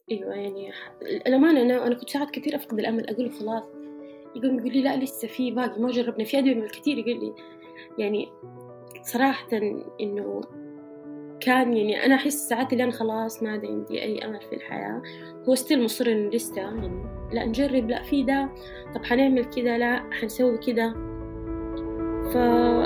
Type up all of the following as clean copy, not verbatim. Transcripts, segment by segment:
أيوة يعني الأمانة أنا كنت ساعات كتير أفقد الأمل، أقول خلاص، يقول لي لا لسه في باقي، ما جربنا، في أدوية من الكثير يقول لي يعني صراحة إنه كان يعني أنا أحس ساعات اللي أنا خلاص ما عندي أي أمل في الحياة، هو ستيل مصر إنه لسه يعني لا نجرب، لا في ده، طب حنعمل كده، لا حنسوي كده. ف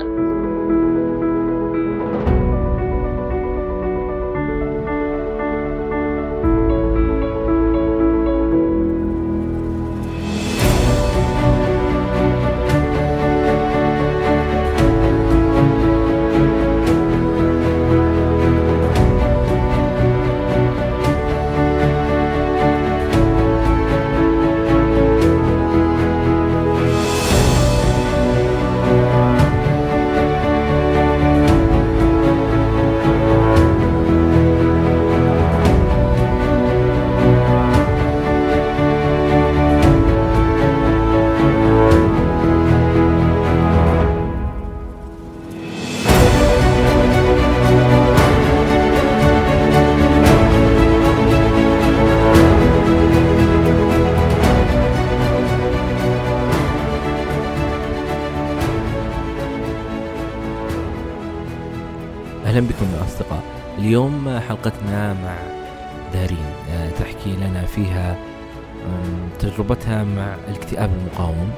أهلا بكم يا أصدقاء. اليوم حلقتنا مع دارين تحكي لنا فيها تجربتها مع الاكتئاب المقاوم،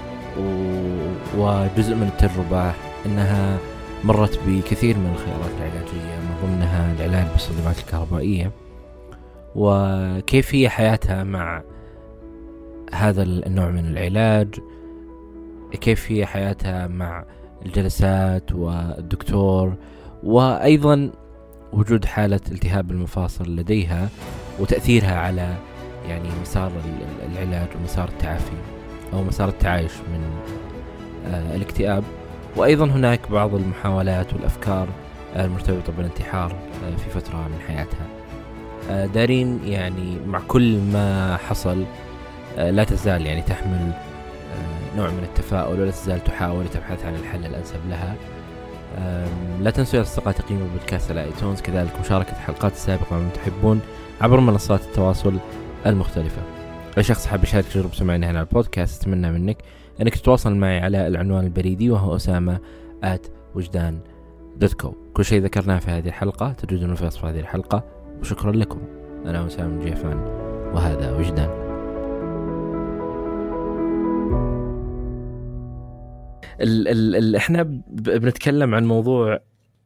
وجزء من التجربة أنها مرت بكثير من الخيارات العلاجية، من ضمنها العلاج بالصدمات الكهربائية، وكيف هي حياتها مع هذا النوع من العلاج، كيف هي حياتها مع الجلسات والدكتور، وأيضا وجود حالة التهاب المفاصل لديها وتأثيرها على يعني مسار العلاج ومسار التعافي أو مسار التعايش من الاكتئاب. وأيضا هناك بعض المحاولات والأفكار المرتبطة بالانتحار في فترة من حياتها. دارين يعني مع كل ما حصل لا تزال يعني تحمل نوع من التفاؤل، ولا تزال تحاول تبحث عن الحل الأنسب لها. لا تنسوا يا أصدقاء تقييم البودكاست على آيتونز، كذلك مشاركة الحلقات السابقة من تحبون عبر منصات التواصل المختلفة. أي شخص حاب يشارك تجربة سمعنا هنا على البودكاست أتمنى منك أنك تتواصل معي على العنوان البريدي وهو أسامة@وجدان.co. كل شيء ذكرناه في هذه الحلقة تجدونه في وصف هذه الحلقة، وشكرا لكم. أنا أسامة الجيفان وهذا وجدان. احنا بنتكلم عن موضوع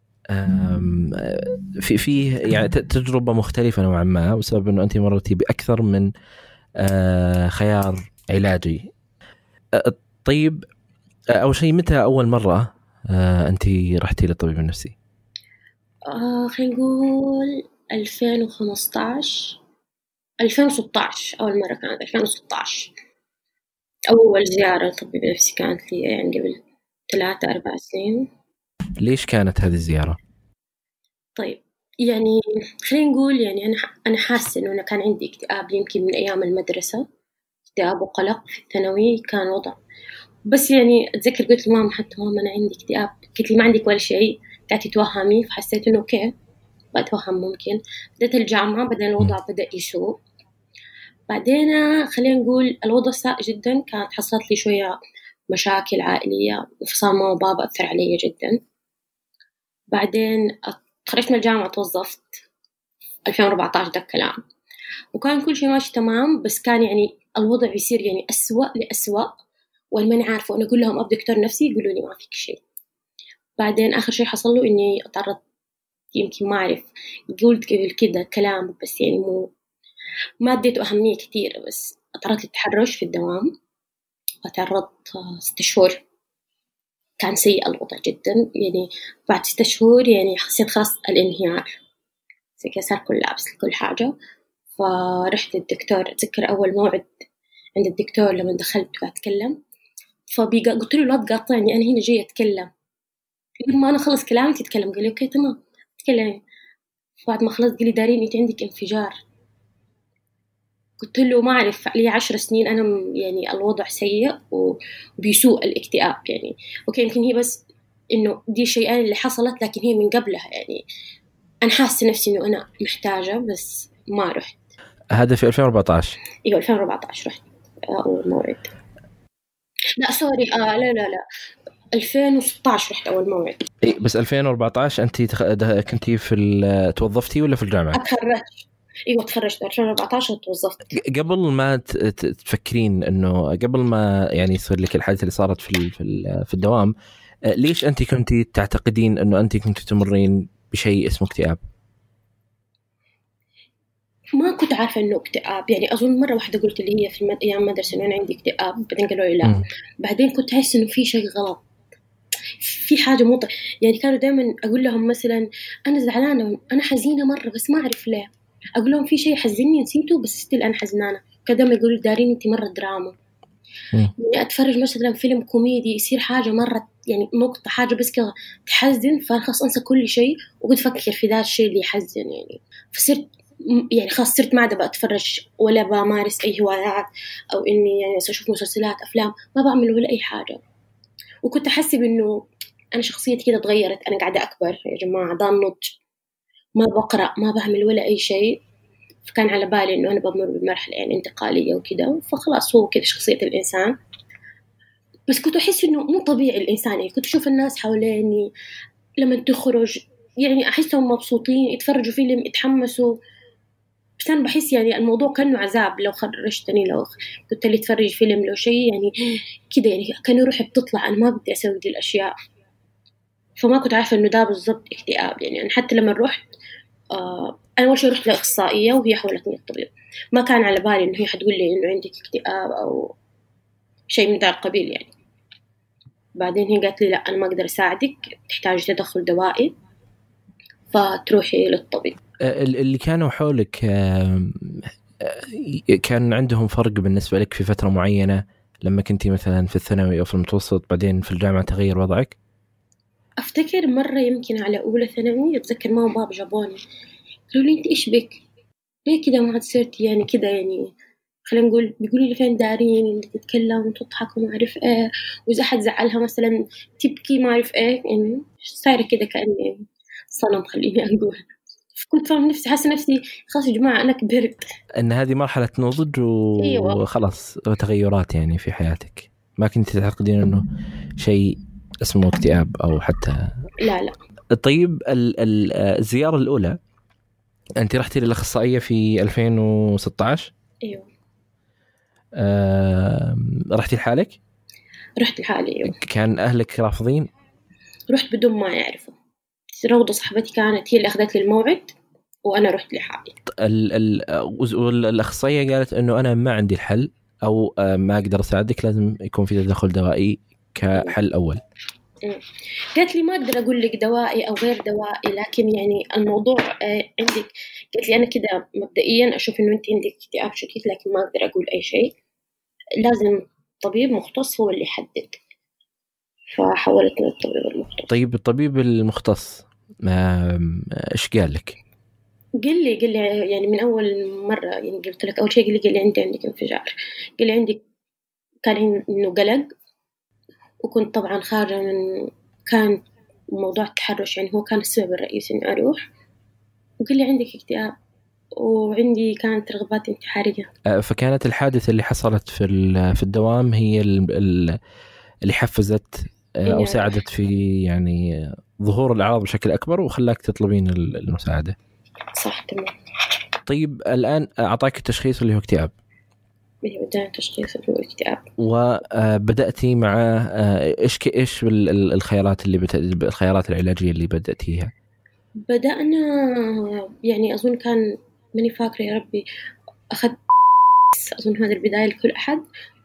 فيه يعني تجربة مختلفة نوعا ما، بسبب انه انت مرتي باكثر من خيار علاجي. طيب اول شيء، متى اول مرة انت رحتي للطبيب النفسي؟ خلينا نقول 2015 2016 أول مرة كانت 2016. أول زيارة لطبيب نفسي كانت لي يعني قبل 3-4 سنين. ليش كانت هذه الزيارة؟ طيب يعني خلينا نقول يعني أنا حاسة إنه أنا كان عندي اكتئاب يمكن من أيام المدرسة، اكتئاب وقلق في الثانوي كان وضع، بس يعني أتذكر قلت لماما حتى ماما أنا عندي اكتئاب، قلت لي ما عندك ولا شيء، قاعدة تتوهمي، فحسيت إنه أوكي بتوهم ممكن. بدأت الجامعة بدأ الوضع بدأ يسوء، بعدين خلينا نقول الوضع ساء جدا، كانت حصلت لي شوية مشاكل عائلية، انفصال ماما وبابا أثر علي جدا. بعدين خرجت من الجامعة توظفت 2014 ده الكلام، وكان كل شيء ماشي تمام، بس كان يعني الوضع يصير يعني أسوأ لأسوأ، وأنا ماني عارفة، وأنا أقول لهم أب دكتور نفسي يقولوا لي ما فيك شيء. بعدين آخر شيء حصل له إني أتعرض، يمكن ما أعرف قلت قبل كده كلام بس يعني ما اديته أهمية كتير، بس تعرضت للتحرش في الدوام، وتعرضت 6 شهور، كان سيء الوضع جدا. يعني بعد 6 شهور يعني حسيت خلاص الانهيار، زي كده صار كل لابس كل حاجة. فرحت للدكتور، أتذكر أول موعد عند الدكتور لما دخلت وأتكلم، قلت له لا تقاطعني أنا هنا جاي أتكلم، يقول ما أنا خلص كلامي تتكلم، قال لي أوكي تمام تكلمي. بعد ما خلصت قال لي دارين أنت عندك انفجار. قلت له ما أعرف، لي 10 سنين أنا يعني الوضع سيء وبيسوء الاكتئاب يعني، أوكي يمكن هي بس إنه دي الشيئين اللي حصلت، لكن هي من قبلها يعني أنا حاسة نفسي إنه أنا محتاجة، بس ما رحت. هذا في 2014؟ ايوه 2014 رحت اول موعد. لا سوري لا 2016 رحت اول موعد. اي بس 2014 انت كنتي في توظفتي ولا في الجامعه؟ اتخرجت. ايوه تخرجت 2014 وتوظفت. قبل ما تفكرين انه قبل ما يعني يصير لك الحادثه اللي صارت في الدوام، ليش انت كنتي تعتقدين انه انت كنتي تمرين بشيء اسمه اكتئاب؟ ما كنت عارفة إنه اكتئاب، يعني أظن مرة واحدة قلت اللي هي في أيام مدرسة إنه أنا عندي اكتئاب، بعدين قالوا لي لا. بعدين كنت أحس إنه في شيء غلط، في حاجة يعني كانوا دائما أقول لهم مثلا أنا زعلانة أنا حزينة مرة بس ما أعرف ليه، أقول لهم في شيء حزنني نسيته بس ستيل أنا حزنانة. كده ما يقولوا دارين أنت مرة دراما. يعني أتفرج مثلا فيلم كوميدي يصير حاجة مرة يعني نقطة حاجة بس كذا تحزن، فخلاص أنسى كل شيء وقد أفكر في ذا الشيء اللي يحزن يعني. فصرت يعني خلاص صرت ما عاد بأتفرج ولا بمارس أي هوايات أو إني يعني أشوف مسلسلات أفلام، ما بعمل ولا أي حاجة. وكنت أحسب إنه أنا شخصيتي كده تغيرت، أنا قاعدة أكبر يا جماعة، ده النضج، ما بقرأ ما بعمل ولا أي شيء. فكان على بالي إنه أنا بمر بمرحلة يعني انتقالية وكده، فخلاص هو كده شخصية الإنسان. بس كنت أحس إنه مو طبيعي الإنسان، يعني كنت أشوف الناس حواليني لما تخرج يعني أحسهم مبسوطين، يتفرجوا فيلم يتحمسوا، بس أنا بحس يعني الموضوع كأنه عذاب. لو خرجتني لو كنت اللي تفرج فيلم لو شيء يعني كده، يعني كأنه روحي بتطلع، أنا ما بدي أسوي دي الأشياء. فما كنت عارفة إنه ده بالضبط اكتئاب. يعني أنا حتى لما رحت أنا أول شيء رحت لأخصائية وهي حولتني الطبيب، ما كان على بالي إنه هي حتقول لي إنه عندك اكتئاب أو شيء من ذا القبيل يعني. بعدين هي قالت لي لا أنا ما أقدر أساعدك، تحتاج تدخل دوائي فتروحي للطبيب. اللي كانوا حولك كان عندهم فرق بالنسبة لك في فترة معينة لما كنتي مثلا في الثانوي أو في المتوسط بعدين في الجامعة تغير وضعك؟ أفتكر مرة يمكن على أولى ثانوي، أتذكر ماما وبابا جابوني قالوا لي أنت إيش بك؟ ليه كده ما عاد صرتي يعني كده يعني خلينا نقول، بيقولوا لي فين دارين اللي تتكلم وتضحك وما أعرف إيه، وإذا حد زعلها مثلا تبكي ما أعرف إيه، يعني صايرة كده كأني صنم خليني أقول. كنت فاهم نفسي حاسة نفسي خلاص يا جماعة أنا كبرت، أن هذه مرحلة نضج وخلاص تغيرات يعني في حياتك، ما كنت تعتقدين أنه شيء اسمه اكتئاب أو حتى لا. طيب الزيارة الأولى أنت رحتي للأخصائية في 2016؟ أيوة. رحتي لحالك؟ رحت لحالي أيوة. كان أهلك رافضين؟ رحت بدون ما يعرفوا، روضة صاحبتي كانت هي اللي أخذت لي الموعد وأنا رحت لحالي. الأخصائية قالت إنه أنا ما عندي الحل أو ما أقدر أساعدك، لازم يكون في تدخل دوائي كحل أول. قالت لي ما أقدر أقول لك دوائي أو غير دوائي، لكن يعني الموضوع عندك، قالت لي أنا كده مبدئيا أشوف إنه أنت عندك اكتئاب شديد، لكن ما أقدر أقول أي شيء، لازم طبيب مختص هو اللي يحدد. فحولتني للطبيب المختص. طيب الطبيب المختص إيش قال لك؟ قال لي يعني من أول مرة يعني قلت لك أول شيء قال لي أنت عندك انفجار، قال لي عندك كان إنه قلق، وكنت طبعا خارجة من كان موضوع التحرش يعني هو كان السبب الرئيسي إني أروح، وقال لي عندك اكتئاب وعندي كانت رغبات انتحارية. فكانت الحادثة اللي حصلت في الدوام هي اللي حفزت أو ساعدت في يعني ظهور الأعراض بشكل أكبر وخلاك تطلبين المساعدة. صح تمام. طيب الآن أعطاك التشخيص اللي هو اكتئاب. بدأت تشخيص اللي هو اكتئاب. وبدأتي مع إيش الخيارات الخيارات العلاجية اللي بدأتيها؟ بدأنا يعني أظن كان ماني فاكرة يا ربي، أخذ أظن هذا البداية لكل أحد،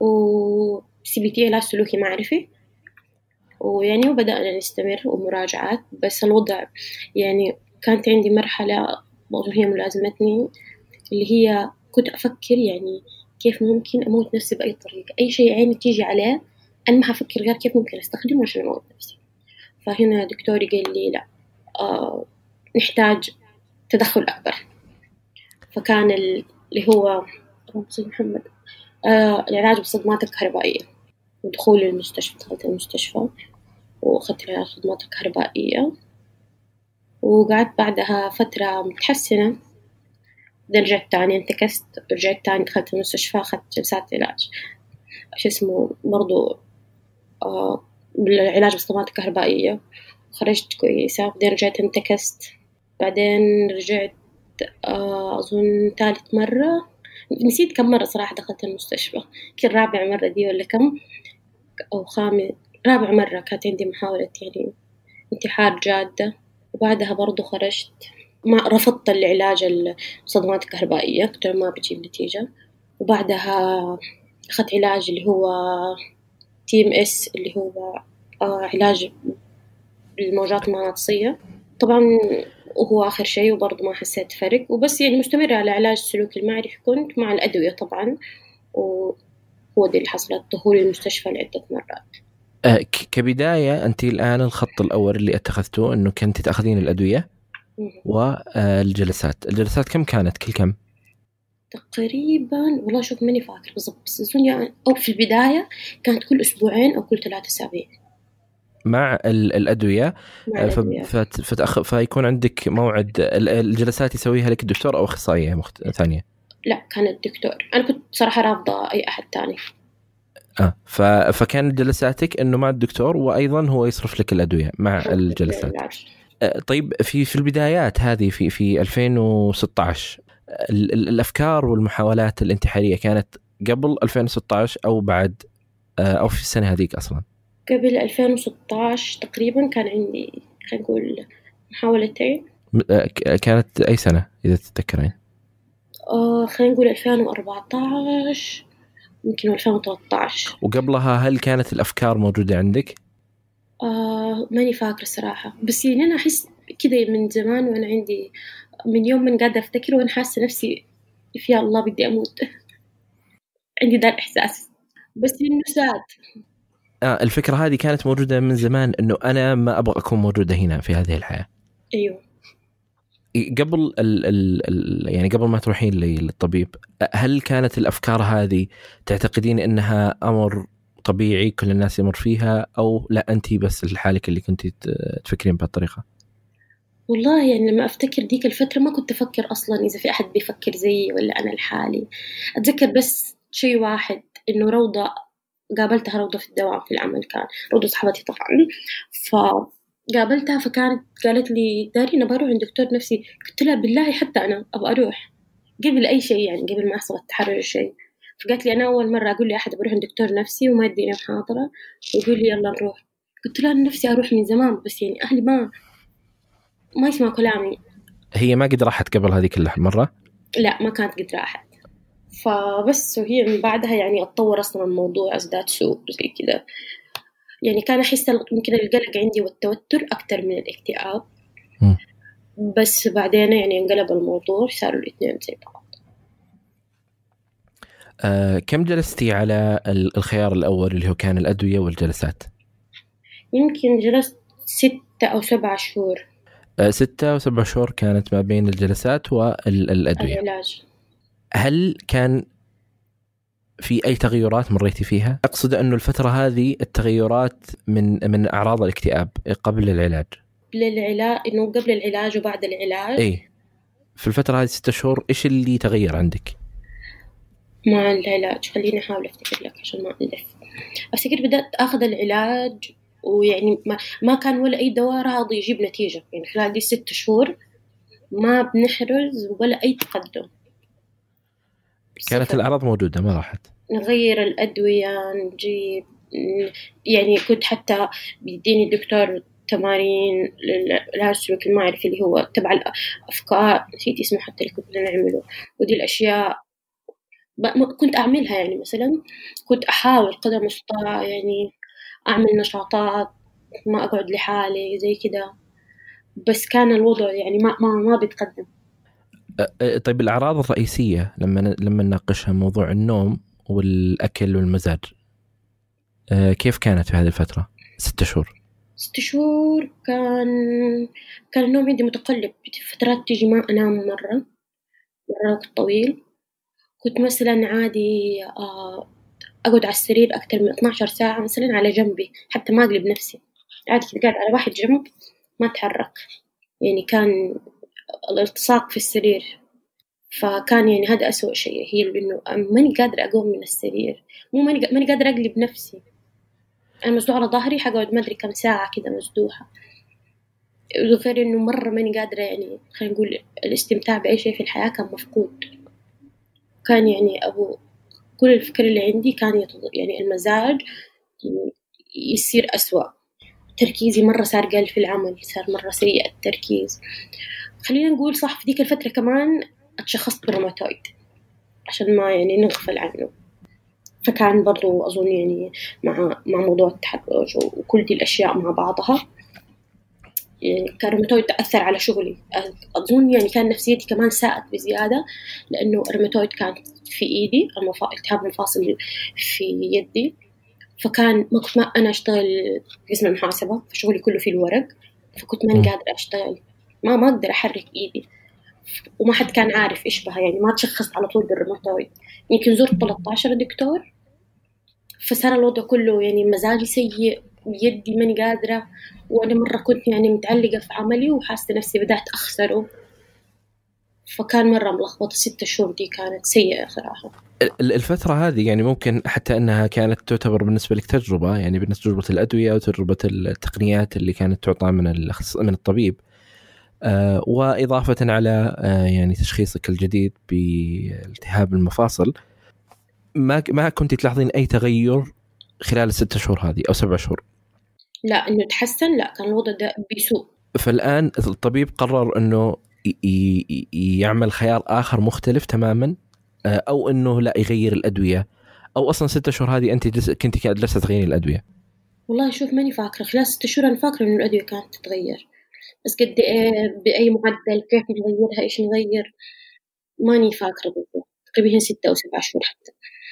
CBT علاج سلوكي معرفي، ويعني وبدأنا نستمر ومراجعات. بس الوضع يعني كانت عندي مرحلة أظن هي ملازمتني، اللي هي كنت أفكر يعني كيف ممكن أموت نفسي بأي طريقة، أي شيء عيني تيجي عليه أنا ما هفكر غير كيف ممكن أستخدمه عشان أموت نفسي. فهنا دكتوري قال لي لا نحتاج تدخل أكبر. فكان اللي هو محمد العلاج بالصدمات الكهربائية، ودخول المستشفى. دخلت المستشفى وأخذت الصدمات الكهربائية، وقعدت بعدها فترة متحسنة، بعدين رجعت تاني انتكست، رجعت تاني دخلت المستشفى أخذت جلسات علاج شو اسمه برضو بالعلاج بالصدمات الكهربائية، خرجت كويسة. بعدين رجعت انتكست، بعدين رجعت أظن ثالث مرة، نسيت كم مرة صراحة دخلت المستشفى، كان رابع مرة دي ولا كم أو خامس، رابع مرة كانت عندي محاولة يعني انتحار جادة. وبعدها برضو خرجت، ما رفضت العلاج الصدمات الكهربائية، قلت ما بتجيب نتيجة. وبعدها أخذت علاج اللي هو TMS اللي هو علاج بالموجات المغناطيسية طبعا، وهو آخر شيء وبرضه ما حسيت فرق، وبس يعني مستمرة على علاج السلوك المعرفي كنت مع الأدوية طبعا، وهو دي اللي حصلت دخولي المستشفى لعدة مرات. كبداية أنت الآن الخط الأول اللي اتخذته أنه كنت تأخذين الأدوية والجلسات. الجلسات كم كانت كل كم؟ تقريبا والله شوف ماني فاكر بالضبط، بس أظن يعني أو في البداية كانت كل أسبوعين أو كل 3 أسابيع مع الأدوية. مع الأدوية. فيكون عندك موعد الجلسات يسويها لك الدكتور أو أخصائية ثانية؟ لا كان الدكتور، أنا كنت صراحة رافضة أي أحد تاني. فكان جلساتك إنه مع الدكتور وأيضا هو يصرف لك الأدوية مع الجلسات. طيب في البدايات هذه في 2016 الأفكار والمحاولات الانتحارية كانت قبل 2016 أو بعد أو في السنة هذيك أصلا؟ قبل 2016 تقريبا كان عندي خلينا نقول محاولتين. كانت أي سنة إذا تتذكرين؟ خلينا نقول 2014 يمكن 2013. وقبلها هل كانت الأفكار موجودة عندك؟ ماني فاكرة الصراحة، بس يعني أنا أحس كذا من زمان وأنا عندي من يوم من قاعدة أفتكر وأنا حاسة نفسي في الله بدي أموت عندي ده الإحساس، بس إنه ساد. الفكرة هذه كانت موجودة من زمان إنه أنا ما أبغى أكون موجودة هنا في هذه الحياة. أيوه. قبل يعني قبل ما تروحين للطبيب، هل كانت الأفكار هذه تعتقدين إنها أمر طبيعي كل الناس يمر فيها، أو لا أنتي بس لحالك اللي كنتي تفكرين بهالطريقة؟ والله يعني لما أفتكر ديك الفترة ما كنت أفكر أصلا إذا في أحد بيفكر زيي ولا أنا لحالي. أتذكر بس شيء واحد، إنه روضة قابلتها، روضة في الدوام في العمل، كان روضة صاحبتي طبعا، فقابلتها فكانت قالت لي دارين أبغى أروح عند دكتور نفسي. قلت لها بالله حتى أنا أبغى أروح قبل أي شيء، يعني قبل ما أحصل التحرر شيء. فقالت لي أنا أول مرة أقول لي أحد بروح عند دكتور نفسي وما يديني محاضرة ويقول لي يلا نروح. قلت لها أنا نفسي أروح من زمان، بس يعني أهلي ما يسمع كلامي. هي ما قد راحت قبل هذيك المرة؟ لا ما كانت قد راحت. فبس وهي من بعدها يعني اتطور أصلا الموضوع، ازداد سوء زي كده. يعني كان أحس يمكن القلق عندي والتوتر أكتر من الاكتئاب. بس بعدين يعني انقلب الموضوع صاروا الاثنين زي بعض. كم جلستي على الخيار الأول اللي هو كان الأدوية والجلسات؟ يمكن جلست 6 أو 7 شهور. 6 أو 7 شهور كانت ما بين الجلسات والأدوية. العلاج. هل كان في أي تغيرات مريتي فيها؟ أقصد أنه الفترة هذه التغيرات من أعراض الاكتئاب قبل العلاج. إنه قبل العلاج وبعد العلاج. إيه، في الفترة هذه 6 شهور إيش اللي تغير عندك؟ مع العلاج خليني أحاول أفتكر لك عشان ما ألف. أفتكر بدأت أخذ العلاج ويعني ما كان ولا أي دواء راضي يجيب نتيجة، يعني خلال دي 6 شهور ما بنحرز ولا أي تقدم. كانت الأعراض موجودة ما راحت. نغير الأدوية نجيب، يعني كنت حتى بيديني الدكتور تمارين للعلاج السلوكي المعرفي اللي هو تبع الأفكار، نسيت اسمه حتى اللي كنا نعمله. ودي الأشياء كنت أعملها، يعني مثلا كنت أحاول قدر المستطاع يعني أعمل نشاطات، ما أقعد لحالي زي كده، بس كان الوضع يعني ما بيتقدم. طيب الأعراض الرئيسية لما نناقشها موضوع النوم والأكل والمزاج، كيف كانت في هذه الفترة 6 شهور؟ 6 شهور كان النوم عندي متقلب، فترات تيجي ما أنام مرة وقت طويل. كنت مثلا عادي أقعد على السرير أكثر من 12 ساعة مثلا على جنبي، حتى ما أقلب نفسي، عادي كنت قاعد على واحد جنب ما أتحرك، يعني كان الالتصاق في السرير. فكان يعني هذا أسوأ شيء، هي إنه ماني قادرة أقوم من السرير، ماني قادرة أقلب نفسي، أنا مسدوحة على ظهري، حقعد ما أدري كم ساعة كذا مسدوحة. غير إنه مرة ماني قادرة، يعني خلينا نقول الاستمتاع بأي شيء في الحياة كان مفقود. كان يعني كل الفكر اللي عندي كان يعني المزاج يصير أسوأ، تركيزي مرة صار قل في العمل، صار مرة سيء التركيز. خلينا نقول صح في ديك الفترة كمان اتشخصت بالروماتويد عشان ما يعني نغفل عنه، فكان برضو أظن يعني مع موضوع التحرش وكل دي الأشياء مع بعضها، يعني كان الروماتويد تأثر على شغلي. أظن يعني كان نفسيتي كمان ساءت بزيادة، لأنه الروماتويد كان في إيدي، التهاب مفاصل في يدي، فكان ما كنت أنا أشتغل قسم المحاسبة، فشغلي كله في الورق، فكنت ماني قادرة أشتغل، ما أقدر أحرك إيدي، وما حد كان عارف إيش بها، يعني ما تشخصت على طول بالروماتويد. يمكن زرت 13 دكتور، فصار الوضع كله يعني مزاجي سيء، بيدي ماني قادرة، وأنا مرة كنت يعني متعلقة في عملي وحاسة نفسي بدأت أخسره، فكان مرة ملخبطة. 6 شهور دي كانت سيئة صراحة. الفترة هذه يعني ممكن حتى أنها كانت تعتبر بالنسبة لك تجربة، يعني بالنسبة لتجربة الأدوية وتجربة التقنيات اللي كانت تعطى من الطبيب، وإضافة على يعني تشخيصك الجديد بالتهاب المفاصل، ما كنت تلاحظين أي تغير خلال 6 شهور هذه أو 7 شهور؟ لا إنه تحسن، لا كان الوضع ده بيسوء. فالآن الطبيب قرر أنه يعمل خيار آخر مختلف تماما، أو أنه لا يغير الأدوية، أو أصلا 6 شهور هذه أنت كنت جالسة تغيرين الأدوية؟ والله شوف ماني فاكرة، خلال 6 شهور أنا فاكرة إنه الأدوية كانت تتغير، بس قد إيه بأي معدل كيف نغيرها إيش نغير ماني فاكرة بالضبط، تقريبا 6 أو 7 شهور حتى.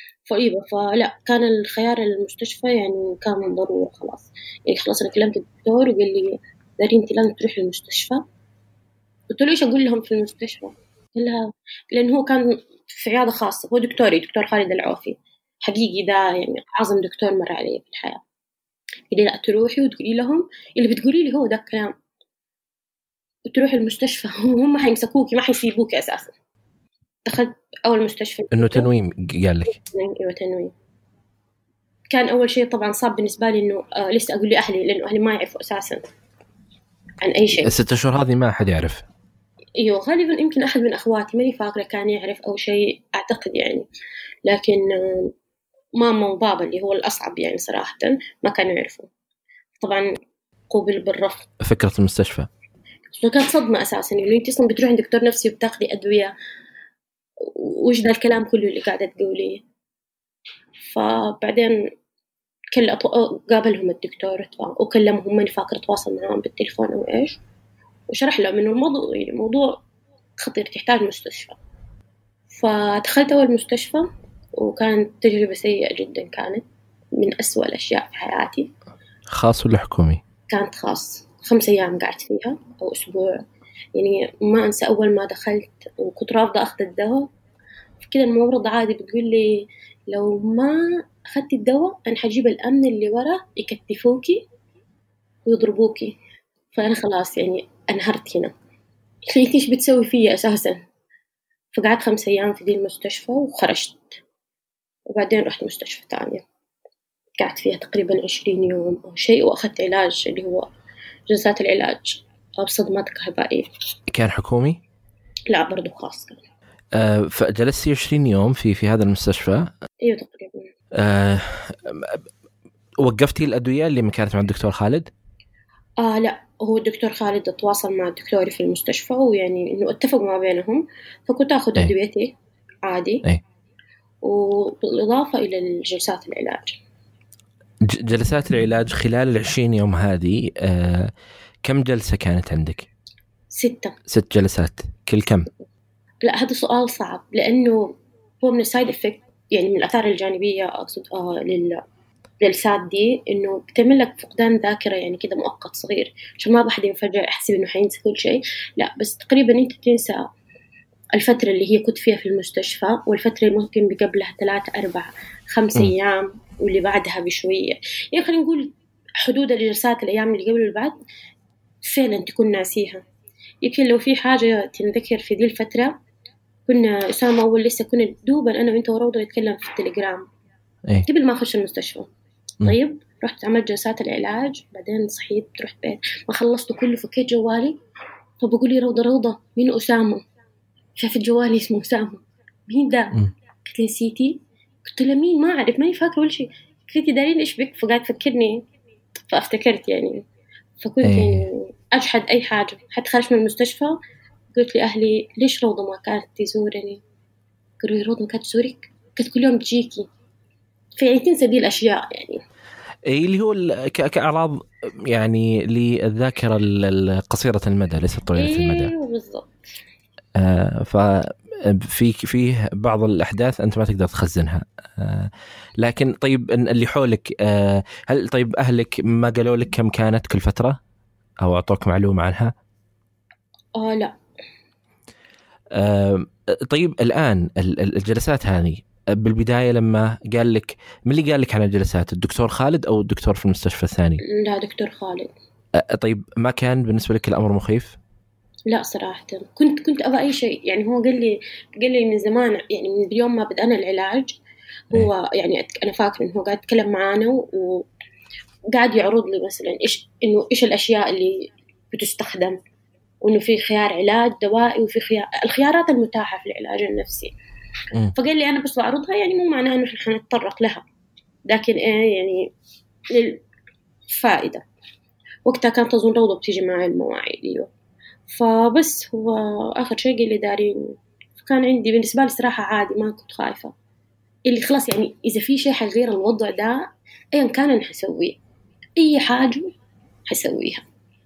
فلا كان الخيار المستشفى يعني كان من ضرورة خلاص، يعني خلاص أنا كلمت الدكتور وقال لي داري أنت لازم تروح المستشفى. قلت له إيش أقول لهم في المستشفى؟ قال لها لأن هو كان في عيادة خاصة، هو دكتور خالد العوفي حقيقي، ده يعني أعظم دكتور مر علي في الحياة. قال لي لا تروحي وتقولي لهم اللي بتقولي لي هو ده الكلام، وتروحي المستشفى هم حيمسكوكي ما حيسيبوكي أساسا. دخلت أول مستشفى إنه تنويم قال لك؟ أيوة تنويم. كان أول شيء طبعا صعب بالنسبة لي إنه لسه أقول لأهلي، لأنه أهلي ما يعرفوا أساسا عن أي شيء. 6 شهور هذه ما أحد يعرف؟ أيوة غالبا يمكن أحد من أخواتي ماني فاكرة كان يعرف أو شيء أعتقد يعني، لكن ماما وبابا اللي هو الأصعب يعني صراحة ما كانوا يعرفوا. طبعا قوبل بالرفض فكرة المستشفى، كانت صدمة أساسا إنه أنت أصلا بتروح عند دكتور نفسي وبتاخدي أدوية، وإيش ذا الكلام كله اللي قاعدة تقوليه. فبعدين قابلهم الدكتور وكلمهم، ماني فاكرة تواصل معهم بالتليفون أو إيش، وشرح لهم إنه الموضوع يعني موضوع خطير تحتاج مستشفى. فدخلت أول مستشفى وكانت تجربة سيئة جدا، كانت من أسوأ الأشياء في حياتي. خاص ولا حكومي؟ كانت خاص، 5 أيام قعدت فيها أو أسبوع، يعني ما أنسى أول ما دخلت وكنت رافضة أخذ الدواء، كده الممرضة عادي بتقول لي لو ما أخذت الدواء أنا حجيب الأمن اللي ورا يكتفوكي ويضربوكي. فأنا خلاص يعني انهرت هنا، قلت إيش بتسوي فيا أساسا. فقعدت 5 أيام في دي المستشفى وخرجت، وبعدين رحت مستشفى تانية قعدت فيها تقريبا 20 يوم أو شيء، وأخذت علاج اللي هو جلسات العلاج بصدمات كهربائية. كان حكومي؟ لا برضو خاص كان. فجلستي 20 يوم في هذا المستشفى؟ أيوة تقريبا. وقفتي الأدوية اللي كانت مع الدكتور خالد؟ لا هو الدكتور خالد تواصل مع دكتوري في المستشفى، ويعني إنه اتفقوا ما بينهم، فكنت أخذ أدويتي عادي. وبالإضافة إلى الجلسات العلاج. جلسات العلاج خلال 20 يوم هذه كم جلسة كانت عندك؟ 6. 6 جلسات كل كم؟ لا هذا سؤال صعب، لأنه هو من السايد إفكت يعني من الآثار الجانبية أقصد للجلسات دي، إنه بتعمل لك فقدان ذاكرة يعني كده مؤقت صغير، عشان ما بحد فجأة يحسب إنه حينسى كل شيء، لا بس تقريبا أنت تنسى الفترة اللي هي كنت فيها في المستشفى، والفترة اللي ممكن بقبلها 3 4 5 أيام، واللي بعدها بشوية، يعني خلينا نقول حدود الجلسات الأيام اللي قبل والبعد فعلا تكون ناسيها. يمكن لو في حاجة تنذكر في دي الفترة كنا أسامة أول لسه كنا دوبا أنا وأنت وروضة نتكلم في التليجرام إيه؟ قبل ما أخش المستشفى. مم. طيب رحت عملت جلسات العلاج، بعدين صحيت رحت بيت، ما خلصت كله فكيت جوالي، فبقول لي روضة مين أسامة؟ شافت جوالي اسمه أسامة، مين ده؟ قلت لي نسيتي؟ قلت له مين؟ ما أعرف، ماني فاكرة ولا شيء. قلت لي دارين إيش بك؟ فقاعد تفكرني، فافتكرت يعني. فكنت إيه. يعني أجحد أي حاجة. حتى خرجت من المستشفى قلت لأهلي ليش روضة ما كانت تزورني؟ قالوا لي روضة ما كانت تزورك؟ قلت كل يوم تجيكي. فيعني تنسى دي الأشياء يعني. إيه اللي هو كأعراض يعني للذاكرة القصيرة المدى ليست طويلة المدى. إيه بالضبط. فيه بعض الأحداث أنت ما تقدر تخزنها. لكن طيب اللي حولك، هل طيب أهلك ما قالوا لك كم كانت كل فترة أو أعطوك معلومة عنها؟ لا. طيب الآن الجلسات هذه بالبداية لما قال لك، من اللي قال لك عن الجلسات؟ الدكتور خالد أو الدكتور في المستشفى الثاني؟ لا دكتور خالد. طيب ما كان بالنسبة لك الأمر مخيف؟ لا صراحة كنت أبغى أي شيء يعني. هو قال لي من زمان يعني، من اليوم ما بدأنا العلاج هو يعني أنا فاكر إنه هو قاعد يتكلم معانا وقاعد يعرض لي مثلا إيش الأشياء اللي بتستخدم، وإنه في خيار علاج دوائي وفي الخيارات المتاحة في العلاج النفسي. فقال لي أنا بس بعرضها، يعني مو معناها إنه إحنا حنتطرق لها، لكن إيه يعني للفائدة. وقتها كانت أظن روضة بتيجي معي المواعيد. أيوه. فبس هو آخر شيء قال لي دارين. كان عندي بالنسبة لي صراحة عادي، ما كنت خايفة. اللي خلاص يعني إذا في شيء حيغير الوضع ده أيا كان أنا حسويه، أي حاجة حسويها.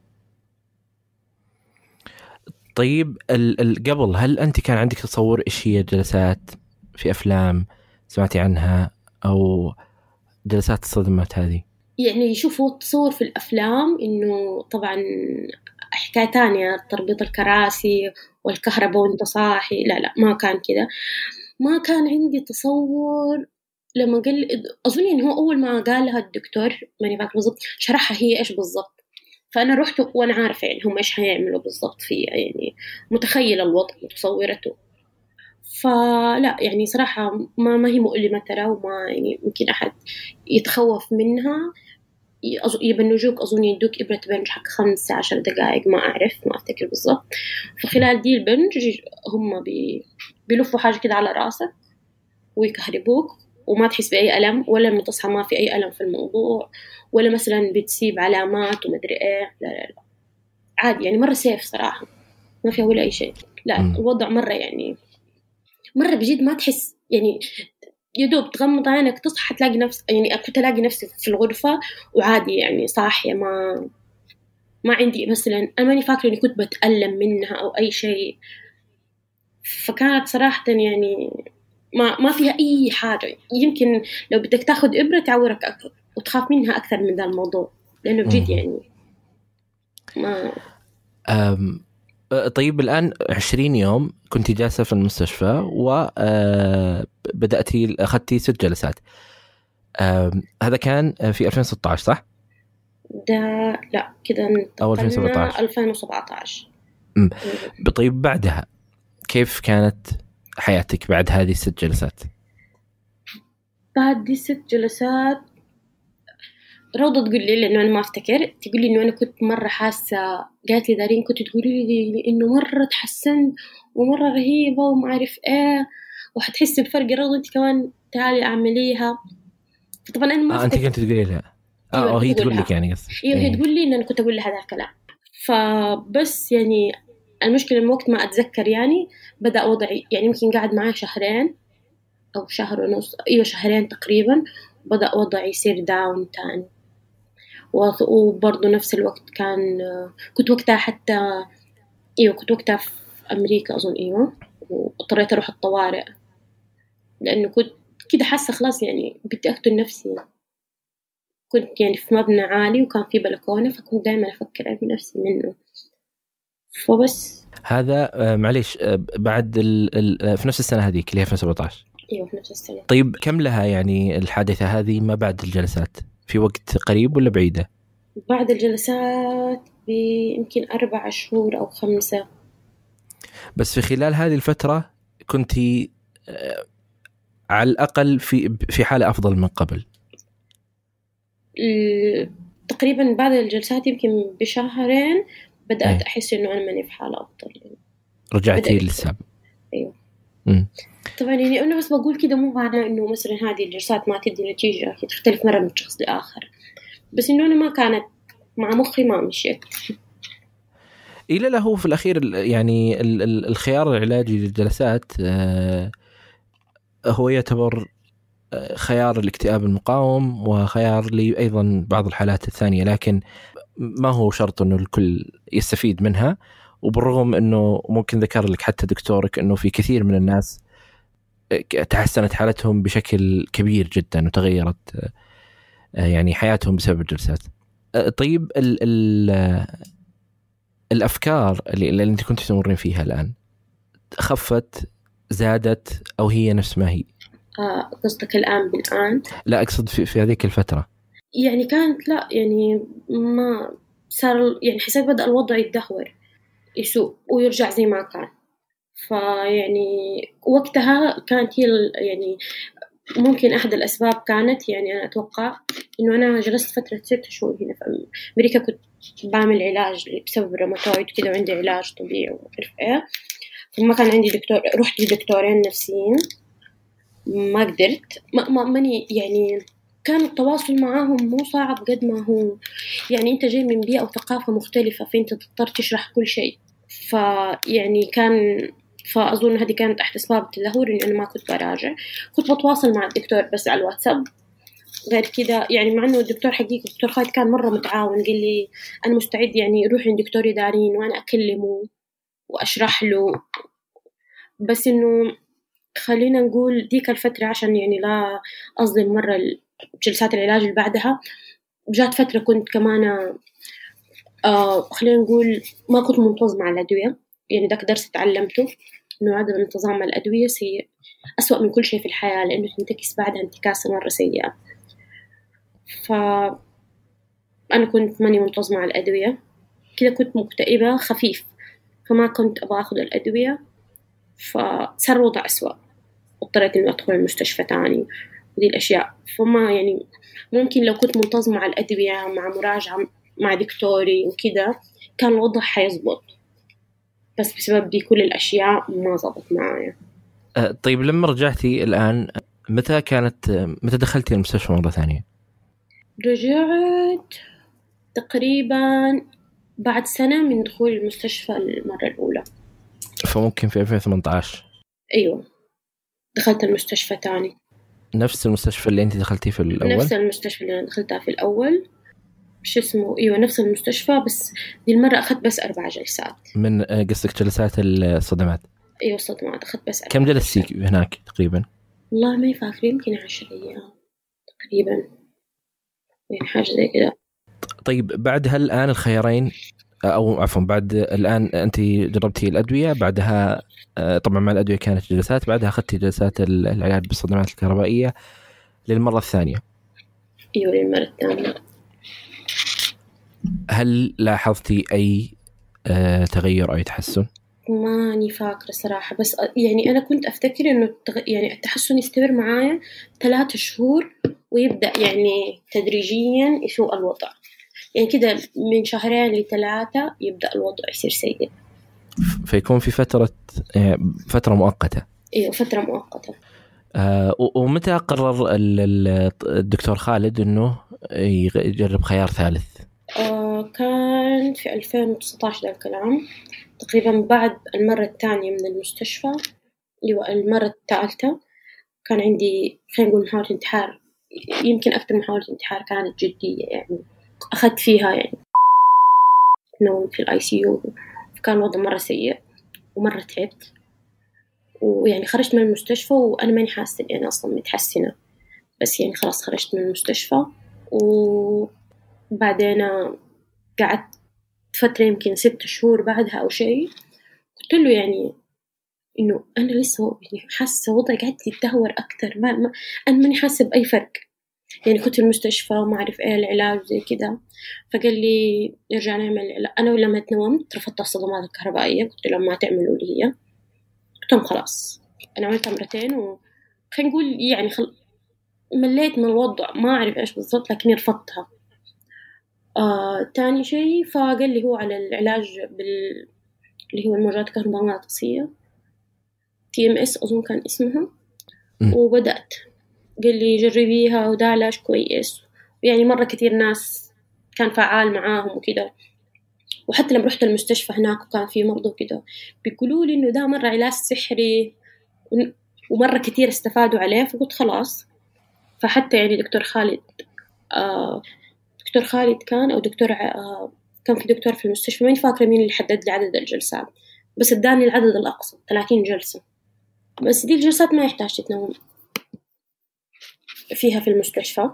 طيب قبل هل أنت كان عندك تصور إيش هي جلسات في أفلام سمعتي عنها أو جلسات الصدمات هذه؟ يعني شوفوا التصور في الأفلام إنه طبعا حكاية تانية، تربيط الكراسي والكهرباء وانت صاحي. لا ما كان كده. ما كان عندي تصور. لما قال أظن إنه هو أول ما قالها الدكتور ماني فاكرة بالضبط شرحها هي إيش بالضبط، فأنا رحت وأنا عارفة يعني هم إيش هيعملوا بالضبط فيها، يعني متخيلة الوضع متصورته. فلا يعني صراحة ما هي مؤلمة ترى، وما يعني ممكن أحد يتخوف منها. يبنجوك أظن يدوك إبرة بنج حق 15 دقائق، ما أعرف، ما أفتكر بالضبط. فخلال دي البنج هم بيلفوا حاجة كده على راسك ويكهربوك، وما تحس بأي ألم، ولا لما تصحى ما في أي ألم في الموضوع، ولا مثلا بتسيب علامات ومدري إيه. لا عادي يعني، مرة سيف صراحة، ما فيها ولا أي شيء. لا الوضع مرة يعني مرة بجد ما تحس يعني. يدوب تغمض عينك تصحى تلاقي نفسك يعني. كنت ألاقي نفسي في الغرفة وعادي يعني صاحية، ما عندي مثلا، أنا ماني فاكرة إني كنت بتألم منها أو أي شيء. فكانت صراحة يعني ما فيها أي حاجة. يمكن لو بدك تاخد إبرة تعورك أكثر وتخاف منها أكثر من ذا الموضوع، لأنه بجد يعني ما. طيب الآن 20 يوم كنت جالسة في المستشفى وبدأتي أخذتي 6 جلسات. هذا كان في 2016 صح؟ ده لا كده أو 2017. 2017. طيب بعدها كيف كانت حياتك بعد هذه 6 جلسات؟ بعد دي 6 جلسات روضة تقول لي، لأنه أنا ما أفتكر، تقول لي إنه أنا كنت مرة حاسة. قالت لي دارين كنت تقولي لي إنه مرة تحسنت ومرة رهيبة وما أعرف إيه، وحتحسي بفرق. روضة أنت كمان تعالي أعمليها. طبعا أنا ما أنت كنت تقولي لها؟ أيوة هي تقول لك يعني قصدي. أيوة هي تقول لي إن أنا كنت أقول لها هذا الكلام. فبس يعني المشكلة من وقت ما أتذكر يعني بدأ وضعي يعني يمكن قاعد معاه 2 أو 1.5 أيوة 2 تقريبا، بدأ وضعي يصير داون تاني. وبرضه نفس الوقت كنت وقتها حتى كنت وقتها في أمريكا أظن. واضطريت أروح الطوارئ لأنه كنت كده حاسة خلاص يعني بدي أقتل نفسي. كنت يعني في مبنى عالي وكان في بلكونة، فكنت دائما أفكر أرمي نفسي منه. فبس هذا معليش بعد في نفس السنة هذيك اللي هي 2017. أيوة في نفس السنة. طيب كم لها يعني الحادثة هذه ما بعد الجلسات؟ في وقت قريب ولا بعيدة؟ بعد الجلسات يمكن 4 شهور أو 5. بس في خلال هذه الفترة كنتي على الأقل في حالة أفضل من قبل؟ تقريبا بعد الجلسات يمكن بشهرين بدأت أحس إنه أنا ماني في حالة أفضل يعني. رجعتي للسابق. أيوه. طبعا يعني أنا بس بقول كده مو معناه إنه مثلا هذه الجلسات ما تدي نتيجة، تختلف مرة من شخص لآخر، بس إنه أنا ما كانت مع مخي ما مشيت. إلا له في الأخير يعني الخيار العلاجي للجلسات هو يعتبر خيار الاكتئاب المقاوم وخيار لي أيضا بعض الحالات الثانية، لكن ما هو شرط أنه الكل يستفيد منها. وبالرغم أنه ممكن ذكر لك حتى دكتورك أنه في كثير من الناس تحسنت حالتهم بشكل كبير جدا وتغيرت يعني حياتهم بسبب الجلسات. طيب الأفكار اللي أنت كنت تمرين فيها الآن خفت، زادت، أو هي نفس ما هي؟ قصدك الآن بالآن؟ لا، أقصد في هذيك الفترة. يعني كانت لا يعني ما صار، يعني حسيت بدأ الوضع يتدهور يسوء ويرجع زي ما كان. فيعني وقتها كانت هي يعني ممكن أحد الأسباب كانت يعني أنا أتوقع إنه أنا جلست فترة 6 شهور هنا في أمريكا، كنت بعمل علاج بسبب الروماتويد كده وعندي علاج طبيعي وعارف إيه، فما كان عندي دكتور، رحت لدكتورين نفسيين ما قدرت ماني يعني كان التواصل معاهم مو صعب قد ما هو يعني أنت جاي من بيئة وثقافة مختلفة فأنت تضطر تشرح كل شيء. فيعني فأظن هذه كانت أحد أسباب التدهور إني أنا ما كنت براجع، كنت بتواصل مع الدكتور بس على الواتساب. غير كده يعني مع إنه الدكتور حقيقي الدكتور خالد كان مرة متعاون، قال لي أنا مستعد يعني روح عند دكتور دارين وأنا أكلمه وأشرح له. بس إنه خلينا نقول ديك الفترة عشان يعني لا أظلم مرة جلسات العلاج اللي بعدها، جات فترة كنت كمان خلينا نقول ما كنت منتظمة على الأدوية. يعني ذاك درس تعلمته إنه عدم الانتظام على الأدوية سيء، أسوأ من كل شيء في الحياة، لأنه تنتكس بعدها انتكاسة مرة سيئة. فأنا كنت ماني منتظمة على الأدوية كده، كنت مكتئبة خفيف فما كنت أبغى أخذ الأدوية، فصار الوضع أسوأ، اضطريت إنه أدخل المستشفى تاني ودي الأشياء. فما يعني ممكن لو كنت منتظمة على الأدوية مع مراجعة مع دكتوري وكده كان الوضع حيزبط، بس بسبب دي كل الأشياء ما زبط معايا. طيب لما رجعتي الآن متى دخلتي المستشفى مرة ثانية؟ رجعت تقريبا بعد سنة من دخول المستشفى المرة الأولى، فممكن في 2018. أيوة دخلت المستشفى تاني. نفس المستشفى اللي أنت دخلتيه في الأول؟ نفس المستشفى اللي أنا دخلتها في الأول، شو اسمه، أيوة نفس المستشفى، بس دي المرة أخذت بس 4 جلسات. من قصدك جلسات الصدمات؟ أيوة الصدمات أخذت بس 4. كم جلستي هناك تقريبا؟ والله ما فاكر، يمكن 10 أيام تقريبا، يعني حاجة زي كده. طيب بعد الآن الخيارين، أو عفوا بعد الآن أنت جربتي الأدوية، بعدها طبعا مع الأدوية كانت جلسات، بعدها أخذتي جلسات العلاج بالصدمات الكهربائية للمرة الثانية. أيوة للمرة الثانية. هل لاحظتي أي تغير أو أي تحسن؟ ماني فاكرة صراحة، بس يعني أنا كنت أفتكر إنه يعني التحسن يستمر معايا 3 شهور ويبدأ يعني تدريجيا يسوء الوضع، يعني كده من 2 ل3 يبدأ الوضع يصير سيء، فيكون في فترة مؤقتة. أيوة فترة مؤقتة. ومتى قرر الدكتور خالد إنه يجرب خيار ثالث؟ كان في 2019 ده الكلام تقريبا، بعد المرة الثانية من المستشفى. أيوة المرة الثالثة كان عندي خلينا نقول محاولة انتحار، يمكن أكثر محاولة انتحار كانت جدية، يعني أخذت فيها يعني نوم في الICU، كان وضع مرة سيء ومرة تعبت، ويعني خرجت من المستشفى وأنا ماني حاسة إني أنا أصلا متحسنة، بس يعني خلاص خرجت من المستشفى. وبعدين قعدت فترة يمكن 6 شهور بعدها أو شيء، قلت له يعني إنه أنا لسه يعني حاسة وضعي قاعد يتدهور أكتر، أنا ماني حاسة بأي فرق، يعني كنت في المستشفى وما أعرف إيه العلاج زي كده. فقال لي نرجع نعمل أنا ولما تنومت رفضت الصدمات الكهربائية، قلت لهم ما تعملوا لي هي، قلت لهم خلاص أنا عملتها مرتين خلينا نقول يعني مليت من الوضع، ما أعرف إيش بالضبط لكني رفضتها. تاني شيء فقال لي هو على العلاج اللي هو الموجات الكهرومغناطيسية TMS أظن كان اسمها. وبدأت قال لي جربيها وده علاج كويس، يعني مرة كتير ناس كان فعال معاهم وكده. وحتى لما رحت المستشفى هناك وكان في مرضى وكده بيقولوا لي إنه ده مرة علاج سحري ومرة كتير استفادوا عليه. فقلت خلاص. فحتى يعني دكتور خالد كان أو دكتور كان في دكتور في المستشفى ماني فاكرة مين اللي حدد لي عدد الجلسات، بس اداني العدد الأقصى 30 جلسة. بس دي الجلسات ما يحتاج تتنوم فيها في المستشفى.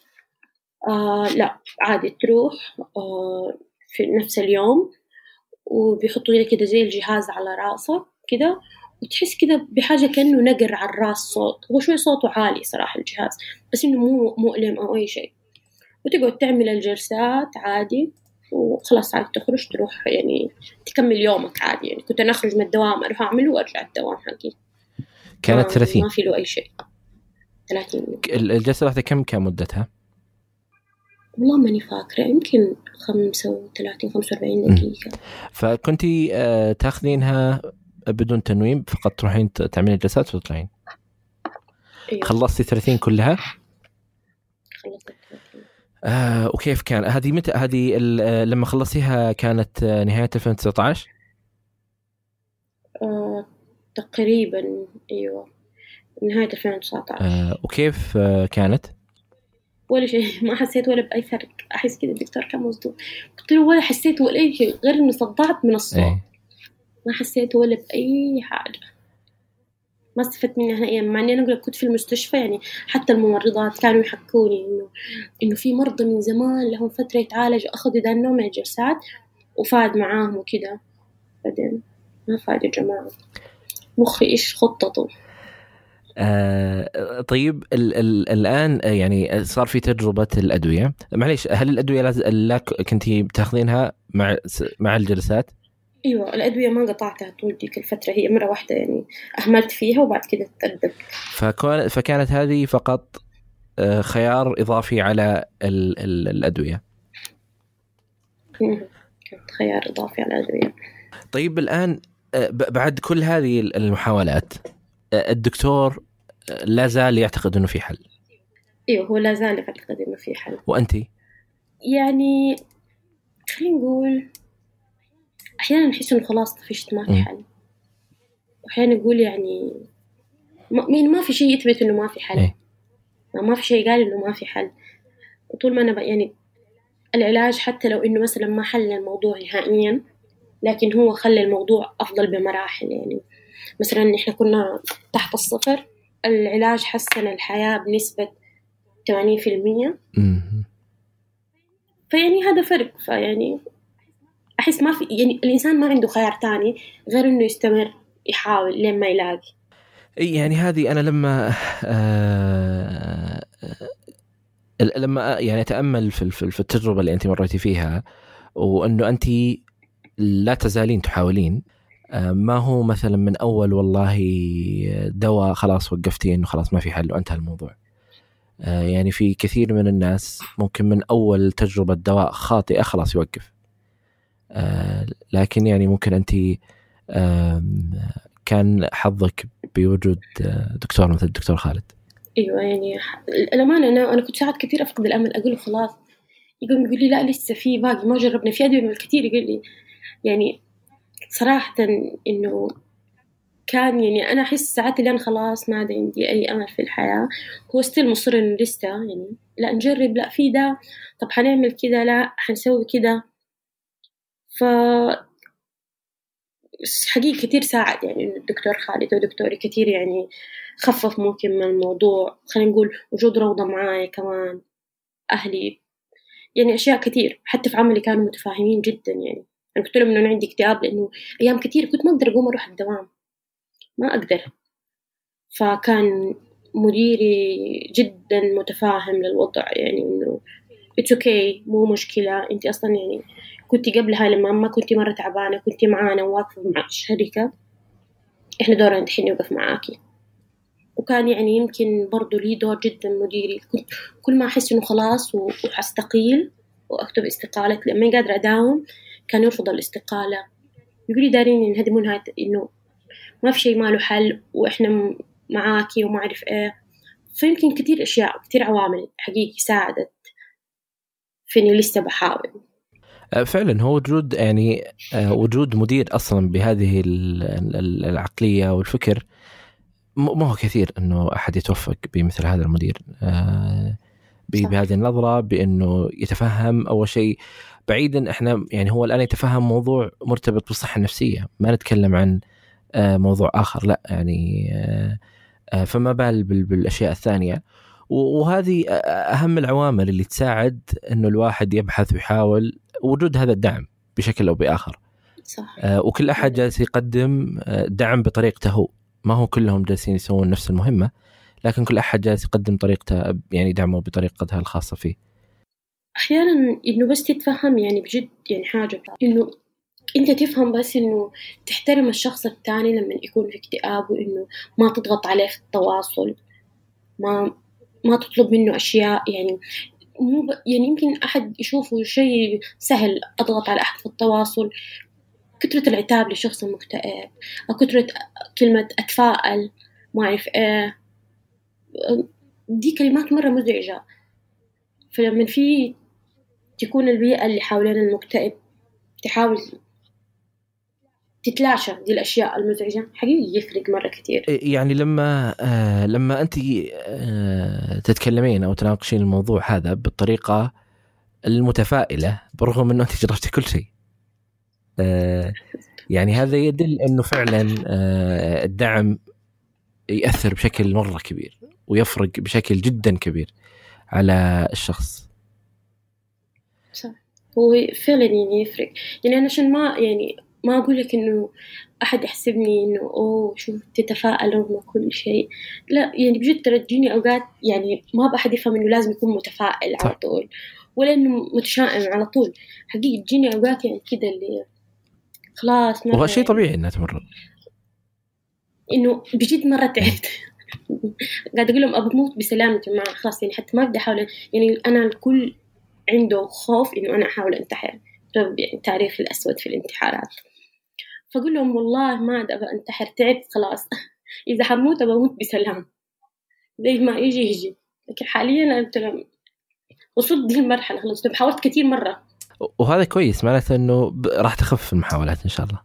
لا عادي تروح في نفس اليوم، وبيحطوا لي كده زي الجهاز على راسك كده، وتحس كده بحاجة كأنه نقر على الراس صوت. هو شوي صوته عالي صراحة الجهاز، بس إنه مو مؤلم أو أي شيء. وتقعد تعمل الجلسات عادي وخلاص عادي تخرج تروح يعني تكمل يومك عادي. يعني كنت أنا أخرج من الدوام أروح أعمله وأرجع الدوام حقي. كانت 30 ما في له أي شيء. 30. الجلسة واحدة كم كان مدتها؟ والله ماني فاكرة، يمكن 35-45 دقيقة. فكنتي تاخذينها بدون تنويم فقط، تروحين تعملين جلسات وتطلعين؟ أيوة. خلصتي 30 كلها؟ خلصت 30. وكيف كان هذه متى هذه لما خلصتيها كانت نهاية 2019؟ تقريبا أيوة نهاية 2019. وكيف كانت؟ ولا شيء، ما حسيت ولا بأي فرق. أحس كده الدكتور كان مصدوم، قلت له ولا حسيت ولا أي شيء غير إني صدعت من الصوت. ما حسيت ولا بأي حاجة، ما استفدت منها نهائيا. مع إني أنا كنت في المستشفى يعني حتى الممرضات كانوا يحكوني إنه في مرضى من زمان لهم فترة يتعالجوا أخذوا ذا النوع من الجلسات وفاد معاهم وكده. بعدين ما فاد يا جماعة، مخي إيش خطته. طيب الآن يعني صار في تجربة الأدوية. معليش، هل الأدوية لا كنتي بتاخذينها مع الجلسات؟ أيوة الأدوية ما قطعتها طول ديك الفترة، هي مرة واحدة يعني أهملت فيها وبعد كده تأدب. فكانت هذه فقط خيار إضافي على الأدوية. كانت خيار إضافي على الأدوية. طيب الآن بعد كل هذه المحاولات الدكتور لا زال يعتقد أنه في حل؟ أيوة هو لا زال يعتقد أنه في حل. وأنتي؟ يعني خلينا نقول أحيانا نحس إنه خلاص طفشت ما في حل، وأحيانا نقول يعني ما في شيء يثبت إنه ما في حل. ما في شيء قال إنه ما في حل. وطول ما أنا يعني العلاج حتى لو إنه مثلا ما حل الموضوع نهائيا، لكن هو خلى الموضوع أفضل بمراحل. يعني مثلا إحنا كنا تحت الصفر، العلاج حسن الحياة بنسبة 80%. فيعني هذا فرق. فيعني أحس ما في يعني الإنسان ما عنده خيار تاني غير إنه يستمر يحاول لين ما يلاقي. يعني هذه أنا لما يعني أتأمل في التجربة اللي أنت مريتي فيها، وأنه أنت لا تزالين تحاولين، ما هو مثلا من أول والله دواء خلاص وقفتي إنه خلاص ما في حل وانتهى الموضوع. يعني في كثير من الناس ممكن من أول تجربة دواء خاطئة خلاص يوقف. لكن يعني ممكن أنت كان حظك بوجود دكتور مثل الدكتور خالد. أيوة يعني الأمانة أنا كنت ساعات كثير أفقد الأمل، أقول خلاص، يقول لي لا لسه في باقي ما جربنا، في أدوية الكثير. يقول لي يعني صراحة إنه كان يعني أنا أحس ساعات اللي أنا خلاص ما عندي أي أمل في الحياة، هو ستيل مصر إنه لسه يعني لا نجرب، لا في ده، طب حنعمل كده، لا حنسوي كده. ف حقيقي كتير ساعد يعني الدكتور خالد ودكتوري كتير يعني خفف ممكن من الموضوع. خلينا نقول وجود روضة معايا كمان، أهلي، يعني أشياء كتير. حتى في عملي كانوا متفاهمين جدا. يعني أنا قلت لهم إنه أنا عندي اكتئاب، لأنه أيام كتير كنت ما أقدر أقوم أروح الدوام، ما أقدر. فكان مديري جدا متفاهم للوضع، يعني إنه it's okay مو مشكلة، أنت أصلا يعني كنتي قبلها لما ما كنتي مرة تعبانة كنتي معانا وواقفة مع الشركة، إحنا دورنا الحين نوقف معاكي. وكان يعني يمكن برضو لي دور جدا مديري. كنت كل ما أحس إنه خلاص وحستقيل وأكتب استقالة لما قادرة أداوم، كان يرفض الاستقالة، يقولي دارين ينهدمون هاي، إنه ما في شيء ما له حل وإحنا معاكي وما أعرف إيه. فيمكن كتير أشياء، كتير عوامل حقيقي ساعدت في إني لسه بحاول. فعلا هو وجود يعني وجود مدير أصلا بهذه العقلية والفكر ما هو كثير إنه أحد يتوفق بمثل هذا المدير بهذه النظرة، بأنه يتفهم أول شيء بعيدا. إحنا يعني هو الآن يتفهم موضوع مرتبط بالصحة النفسية، ما نتكلم عن موضوع آخر، لا يعني فما بال بالأشياء الثانية. وهذه أهم العوامل اللي تساعد إنه الواحد يبحث ويحاول وجود هذا الدعم بشكل أو بآخر. صح. وكل أحد جالس يقدم دعم بطريقته هو، ما هو كلهم جالسين يسوون نفس المهمة، لكن كل أحد جالس يقدم طريقته، يعني دعمه بطريقتها الخاصة فيه. أحيانا إنه بس تتفهم يعني بجد، يعني حاجة إنه أنت تفهم بس إنه تحترم الشخص الثاني لما يكون في اكتئاب، وإنه ما تضغط عليه في التواصل، ما تطلب منه أشياء. يعني مو يعني يمكن أحد يشوفه شيء سهل أضغط على أحد في التواصل، كثرة العتاب لشخص مكتئب أو كثرة كلمة أتفائل ما أعرف إيه، دي كلمات مرة مزعجة. فلما تكون البيئة اللي حوالين المكتئب تحاول تتلاشى دي الأشياء المزعجة، حقيقي يفرق مرة كتير. يعني لما أنت تتكلمين أو تناقشين الموضوع هذا بالطريقة المتفائلة، برغم أنه أنت جربتي كل شيء، يعني هذا يدل أنه فعلا الدعم يأثر بشكل مرة كبير ويفرق بشكل جدا كبير على الشخص. صح، هو فعلا يعني يفرق. يعني أنا عشان ما أقول لك إنه أحد يحسبني إنه أوه شوف تتفائل رغم كل شيء، لا يعني بجد ترى تجيني أوقات يعني ما بأحد يفهم إنه لازم يكون متفائل على طول، ولا إنه متشائم على طول. حقيقي تجيني أوقات يعني كده اللي خلاص وهذا شيء طبيعي إنها تمر، إنه بجد مرة تعبت قاعد أقول لهم أبى أموت بسلام يا جماعة، خلاص يعني حتى ما بدي أحاول. يعني أنا الكل عنده خوف إنه أنا أحاول أنتحر بسبب يعني التاريخ الأسود في الانتحارات، فأقول لهم والله ما أبى أنتحر، تعبت خلاص إذا حموت أبى أموت بسلام، زي ما يجي. لكن حاليا أنا وصلت دي المرحلة خلاص، حاولت كتير مرة. وهذا كويس، معناته إنه راح تخف المحاولات إن شاء الله.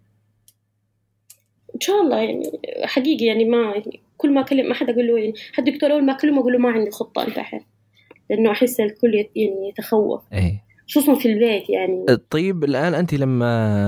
إن شاء الله يعني حقيقي يعني ما يعني كل ما أكلم أحد أقول له، يعني حد دكتور أول ما أكلمه أقول له ما عندي خطة أنتحر، لأنه أحس الكل يعني يتخوف، خصوصا في البيت يعني. طيب الآن أنت لما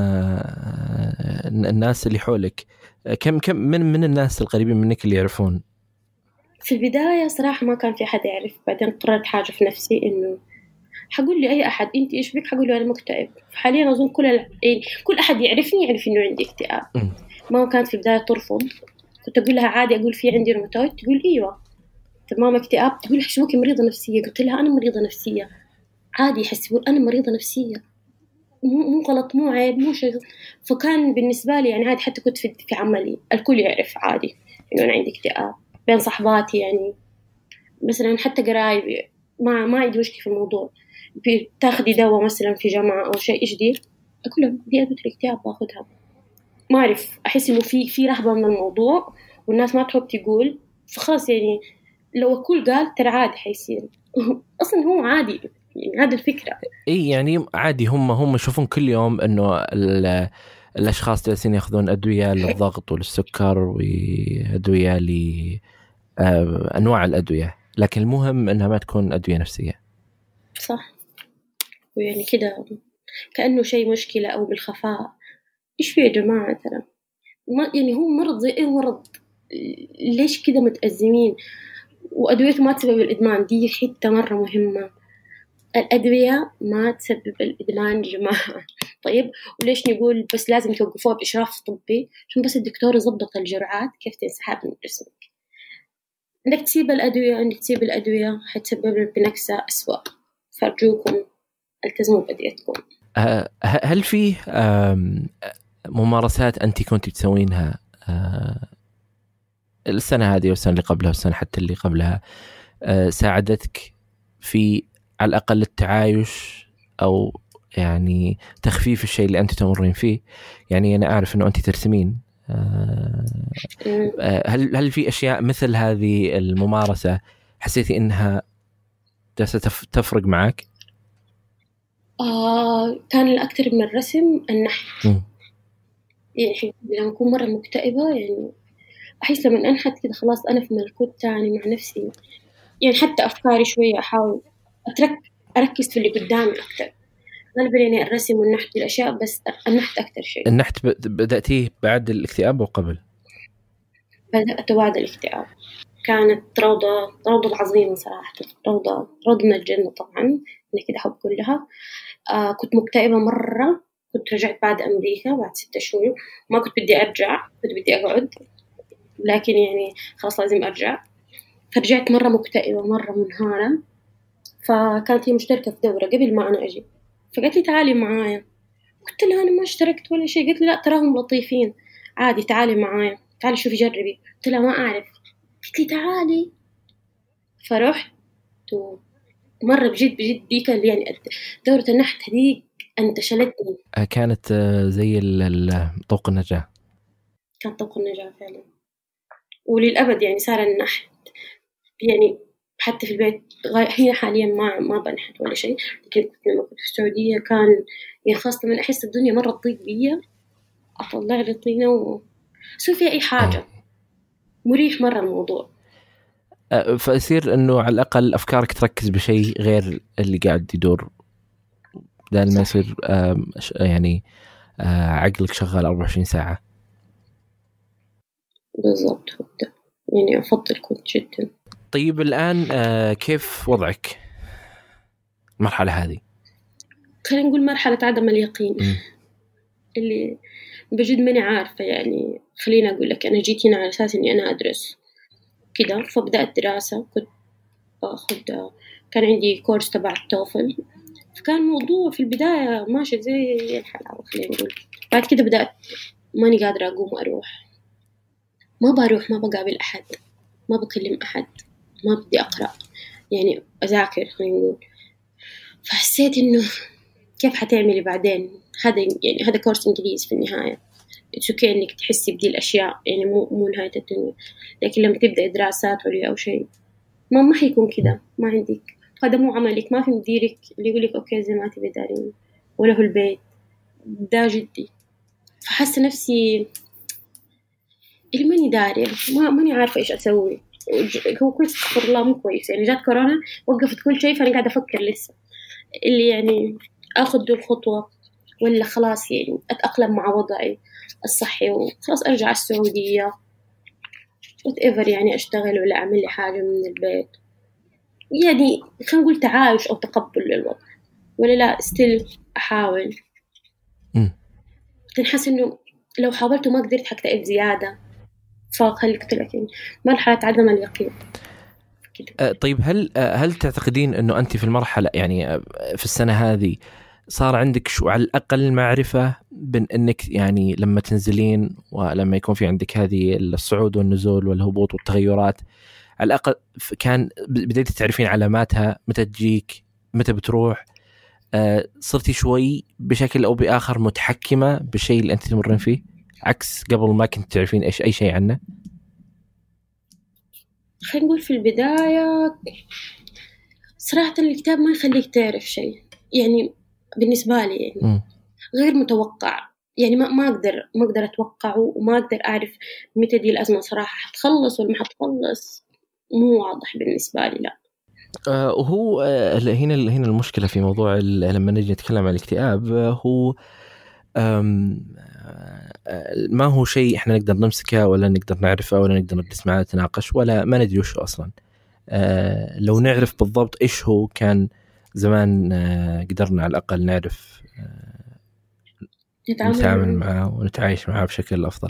الناس اللي حولك كم من الناس القريبين منك اللي يعرفون؟ في البداية صراحة ما كان في أحد يعرف، بعدين قررت حاجة في نفسي إنه حقول لي أي أحد أنت إيش بك، حقول له أنا مكتئب. حاليا أظن كل أحد يعرفني يعرف إنه عندي اكتئاب. ماما كانت في البداية ترفض، كنت أقول لها عادي، أقول في عندي روماتويد، تقول إيوه. طب ماما اكتئاب، تقول حسبوكي مريضة نفسية، قلت لها أنا مريضة نفسية عادي، يحسبون أنا مريضة نفسية، مو غلط، مو عيب، مو شيء. فكان بالنسبة لي يعني عادي، حتى كنت في عملي الكل يعرف عادي إنه أنا عندي اكتئاب. بين صحباتي يعني مثلا حتى قرايبي ما عندي مشكلة في الموضوع. بتاخدي دواء مثلا في جامعة أو شيء إيش دي، أقول لهم دي أدوية الاكتئاب باخدها. ما أعرف، أحس إنه في رهبة من الموضوع والناس ما تحب تقول، فخلاص يعني لو الكل قال ترى عادي حيصير أصلا هو عادي، يعني هذا الفكرة. إيه يعني عادي، هم يشوفون كل يوم إنه الأشخاص جالسين يأخذون أدوية للضغط وللسكر وأدوية لأنواع الأدوية، لكن المهم إنها ما تكون أدوية نفسية. صح، ويعني كده كأنه شيء مشكلة أو بالخفاء. إيش في يا جماعة، ترى ما يعني هو مرض زي أي مرض، ليش كده متأزمين؟ وأدويته ما تسبب الإدمان، دي حتة مرة مهمة. الأدوية ما تسبب الإدمان يا جماعة. طيب وليش نقول بس لازم توقفوها بإشراف طبي؟ عشان بس الدكتور يضبط الجرعات كيف تنسحب من جسمك. عندك تسيب الأدوية حتسبب لك بنكسة أسوأ، فأرجوكم التزموا بأدويتكم. هل في ممارسات أنت كنت تسوينها السنة هذه والسنة اللي قبلها والسنة حتى اللي قبلها ساعدتك في على الأقل التعايش أو يعني تخفيف الشيء اللي أنت تمرين فيه؟ يعني أنا أعرف أنه أنت ترسمين، هل في أشياء مثل هذه الممارسة حسيتي إنها تفرق معك؟ كان الأكثر من الرسم النحت. يعني لما أكون مرة مكتئبة يعني أحس لما أنحت كده خلاص أنا في ملكوت تاني مع نفسي، يعني حتى أفكاري شوية أحاول أركز في اللي قدامي أكتر. غالبا يعني الرسم والنحت الأشياء، بس النحت أكتر شيء. النحت بدأتيه بعد الاكتئاب وقبل؟ بدأت بعد الاكتئاب. كانت روضة عظيمة صراحة، روضة من الجنة طبعا، أنا كده أحب كلها. كنت مكتئبة مرة، كنت رجعت بعد أمريكا بعد 6 شهور، ما كنت بدي أرجع، كنت بدي أقعد، لكن يعني خلاص لازم أرجع. فرجعت مرة مكتئبة مرة منهارة، فكانت هي مشتركة في دورة قبل ما أنا أجي، فقالت لي تعالي معايا. قلت لها أنا ما اشتركت ولا شيء. قالت لي لا تراهم لطيفين عادي، تعالي معايا، تعالي شوفي جربي. قلت لها ما أعرف. قالت لي تعالي. فرحت مرة بجد ديك اللي يعني دورة النحت هذيك انتشلتني. كانت زي طوق النجاة. كان طوق النجاة فعلا، وللأبد يعني صار النحت يعني حتى في البيت. هي حاليا ما بنحت ولا شيء، لكن لما كنت في السعودية كان يعني خاصة من أحس الدنيا مرة تضيق بيا، أطلع لي طينة وأسوي فيها أي حاجة. مريح مرة الموضوع. فأصير أنه على الأقل أفكارك تركز بشيء غير اللي قاعد يدور، بدل ما يصير يعني عقلك شغال 24 ساعة. بالضبط، يعني أفضل كنت جدا. طيب الآن كيف وضعك المرحلة هذه؟ خلينا نقول مرحلة عدم اليقين اللي بجد ماني عارفة. يعني خلينا أقول لك أنا جيت هنا على أساس إني أنا أدرس كده، فبدأت دراسة. كنت كان عندي كورس تبع التوفل، فكان الموضوع في البداية ماشي زي الحلاوة خلينا نقول. بعد كده بدأت ماني قادرة أقوم أروح، ما بروح، ما بقابل أحد، ما بكلم أحد، ما بدي أقرأ، يعني أذاكر خلينا نقول. فحسيت إنه كيف حتعملي بعدين؟ هذا كورس إنجليزي في النهاية، تشوكي إنك تحسي بدي الأشياء، يعني مو نهاية الدنيا. لكن لما تبدأ دراسات عليا أو شيء ما حيكون كده، ما عندك، هذا مو عملك، ما في مديرك اللي يقولك أوكي زي ما تبي دارين، ولا هو البيت ده جدي. فحس نفسي اللي ماني داري، ماني عارفة إيش أسوي. هو كويس استغفر الله مو كويس، يعني جات كورونا وقفت كل شيء، فأنا قاعدة أفكر لسه اللي يعني أخذ دو الخطوة ولا خلاص يعني أتأقلم مع وضعي الصحي وخلاص أرجع السعودية whatever، يعني أشتغل ولا أعمل لي حاجة من البيت، يعني خلينا نقول تعايش أو تقبل للوضع، ولا لا استيل أحاول. تنحس إنه لو حاولت وما قدرت حكتئب زيادة، فخليك لكن مرحلة عدم اليقين كده. طيب هل تعتقدين إنه أنت في المرحلة يعني في السنة هذه صار عندك شو على الأقل معرفة بين أنك يعني لما تنزلين ولما يكون في عندك هذه الصعود والنزول والهبوط والتغيرات، على الأقل كان بديتي تعرفين علاماتها، متى تجيك متى بتروح، صرتي شوي بشكل أو بآخر متحكمة بالشيء اللي أنت تمرين فيه عكس قبل ما كنت تعرفين أي شيء عنه؟ خلينا نقول في البداية صراحة الكتاب ما يخليك تعرف شيء، يعني بالنسبة لي يعني غير متوقع، يعني ما أقدر أتوقعه، وما أقدر أعرف متى دي الأزمة صراحة حتخلص ولا ما حتخلص، مو واضح بالنسبة لي لا. وهو هنا المشكلة في موضوع لما نجي نتكلم عن الاكتئاب، هو ما هو شيء احنا نقدر نمسكه ولا نقدر نعرفه ولا نقدر نجلس معاه نتناقش ولا ما ندري وش أصلا. لو نعرف بالضبط إيش هو كان زمان قدرنا على الأقل نعرف نتعامل معه ونتعايش معه بشكل أفضل.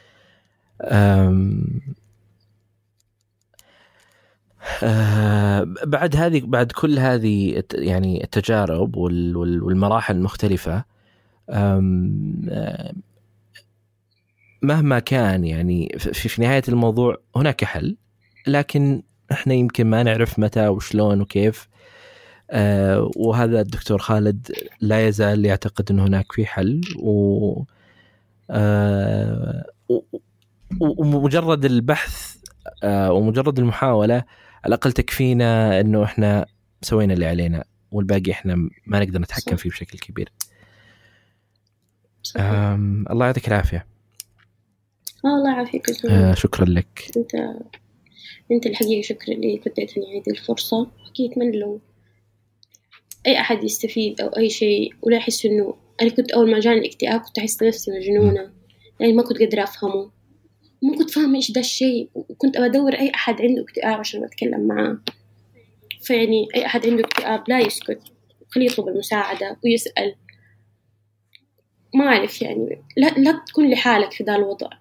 بعد كل هذه يعني التجارب والمراحل المختلفة، مهما كان يعني في نهاية الموضوع هناك حل، لكن احنا يمكن ما نعرف متى وشلون وكيف. وهذا الدكتور خالد لا يزال يعتقد أن هناك في حل، ومجرد البحث ومجرد المحاولة على الأقل تكفينا أنه إحنا سوينا اللي علينا، والباقي إحنا ما نقدر نتحكم فيه بشكل كبير. الله يعطيك العافية. الله يعافيك. شكرا لك. أنت الحقيقة شكرا لك، اديتني هذه الفرصة. حكيت من لو أي أحد يستفيد أو أي شيء، ولا يحس إنه أنا كنت أول ما جاني الاكتئاب كنت أحس نفسي مجنونة، يعني ما كنت قادرة أفهمه، ما كنت فاهمة إيش ده الشيء، وكنت أدور أي أحد عنده اكتئاب عشان أتكلم معاه. فيعني أي أحد عنده اكتئاب لا يسكت، خليه يطلب المساعدة ويسأل. ما أعرف يعني لا تكون لحالك في ذا الوضع،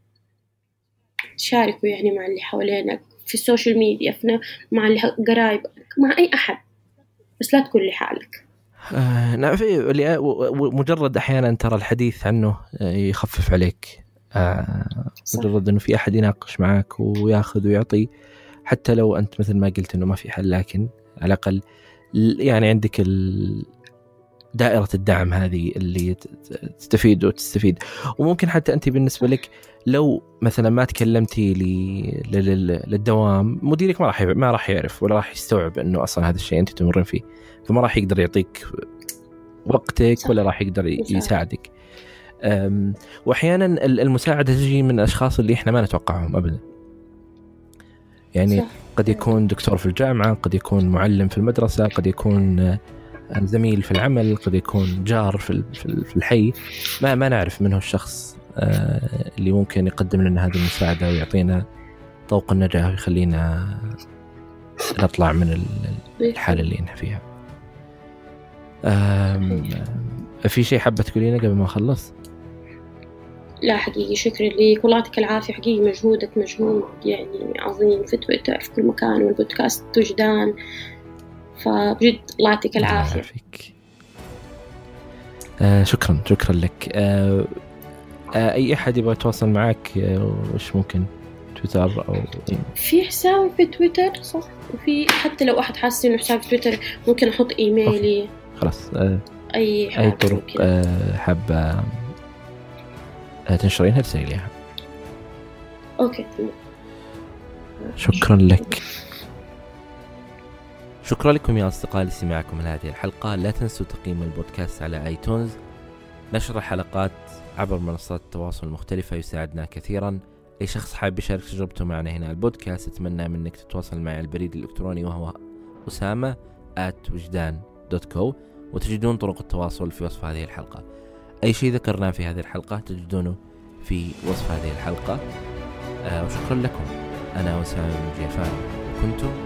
شاركوا يعني مع اللي حوالينك في السوشيال ميديا، مع اللي قرايبك، مع أي أحد، بس لا تكون لحالك. نعم، مجرد أحيانا ترى الحديث عنه يخفف عليك. مجرد أنه في أحد يناقش معك وياخذ ويعطي، حتى لو أنت مثل ما قلت أنه ما في حل، لكن على الأقل يعني عندك دائرة الدعم هذه اللي تستفيد. وممكن حتى أنت بالنسبة لك لو مثلا ما تكلمتي للدوام، مديرك ما راح يعرف ولا راح يستوعب أنه أصلا هذا الشيء أنت تمرين فيه، فما راح يقدر يعطيك وقتك ولا راح يقدر يساعدك. وأحيانا المساعدة تجي من الأشخاص اللي إحنا ما نتوقعهم أبدا. يعني قد يكون دكتور في الجامعة، قد يكون معلم في المدرسة، قد يكون زميل في العمل، قد يكون جار في الحي. ما نعرف منه الشخص اللي ممكن يقدم لنا هذه المساعدة ويعطينا طوق النجاة ويخلينا نطلع من الحالة اللي نحن فيها. في شيء حابة تقولينه قبل ما أخلص؟ لا حقيقي شكرا لك، والله يعطيك العافية. حقيقي مجهودك مجهود يعني عظيم في تويتر في كل مكان، والبودكاست وجدان، فبجد الله يعطيك العافية. شكرا لك. أي أحد يبغى يتواصل معك وش ممكن؟ تويتر أو في حساب في تويتر صح، وفي حتى لو أحد حاسس إنه حساب تويتر ممكن أحط إيميلي. خلاص. أي طرق حابة تنشرينها تسألي ليها. أوكي تمام. شكرا لك. شكرا لكم يا أصدقائي لسماعكم لهذه الحلقة. لا تنسوا تقييم البودكاست على آيتونز. نشر الحلقات عبر منصات التواصل المختلفة يساعدنا كثيرا. أي شخص حابب يشارك تجربته معنا هنا البودكاست، أتمنى منك تتواصل معي على البريد الإلكتروني وهو usama@wujdan.co، وتجدون طرق التواصل في وصف هذه الحلقة. أي شيء ذكرناه في هذه الحلقة تجدونه في وصف هذه الحلقة. وشكرا لكم. أنا وسام جيفان، كنتم